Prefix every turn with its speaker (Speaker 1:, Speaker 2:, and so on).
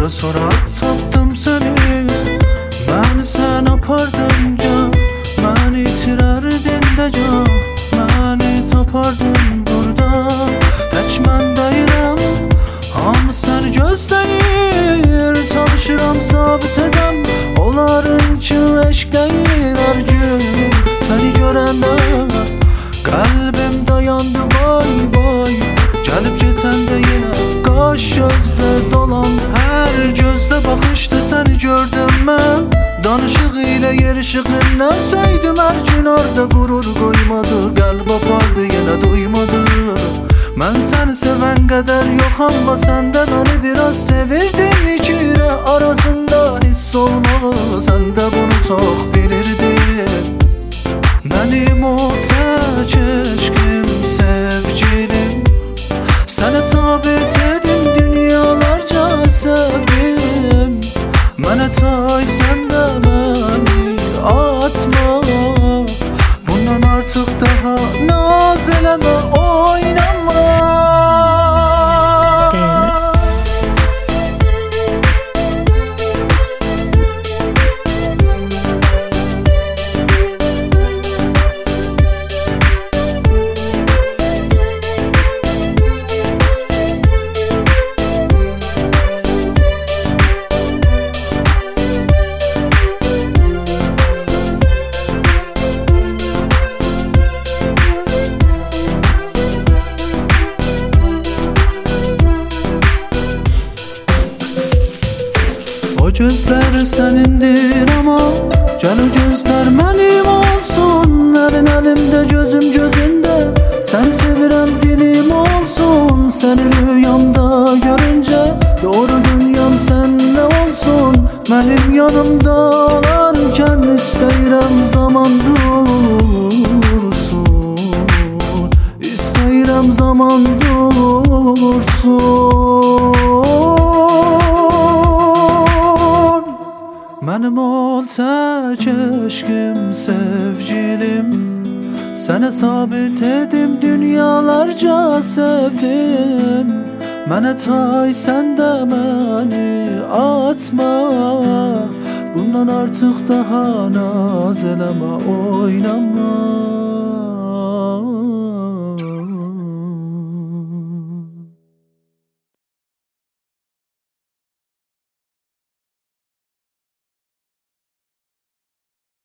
Speaker 1: Sonra tapdım seni. Beni sen apardın can, beni itirerdin de can. Beni tapardın burada. Teç mən deyirəm, hamı səni gözləyir. Çalışıram sabit edəm, onların ki eşq deyir hər gün. Səni görəndə qəlbim dayandı vay vay. Gəlib getəndə yenə qaş gözlər dolandı. Hər gözdə baxışda səni gördüm mən. Danışıq ilə yer işığından söydüm hər gün orada. Qurur qoymadı, qəlb apardı yenə duymadı. Mən səni sevən qədər yox, amma sən də məni biraz sevirdin. İki ürək arasında hiss olmağı, sən də bunu çox bilirdin. Mənim o tək eşqim, sevgilim, sənə sabit edim, dünyalarca sevdim. Mənə tay, sən də məni atma. Bundan artıq daha naz eləmə, oynama. O gözlər sənindir amma gəl o gözlər mənim olsun. Əlin əlimdə, gözüm gözündə, səni sevirəm dilim olsun. Səni rüyamda görüncə doğru dünyam səninlə olsun. Mənim yanımda olarkən istəyirəm zaman dursun. İstəyirəm zaman dursun. Mənim ol tək eşqim, sevgilim, sənə sabit edim, dünyalarca sevdim. Mənə tay, sən də məni atma. Bundan artıq daha naz eləmə, oynama.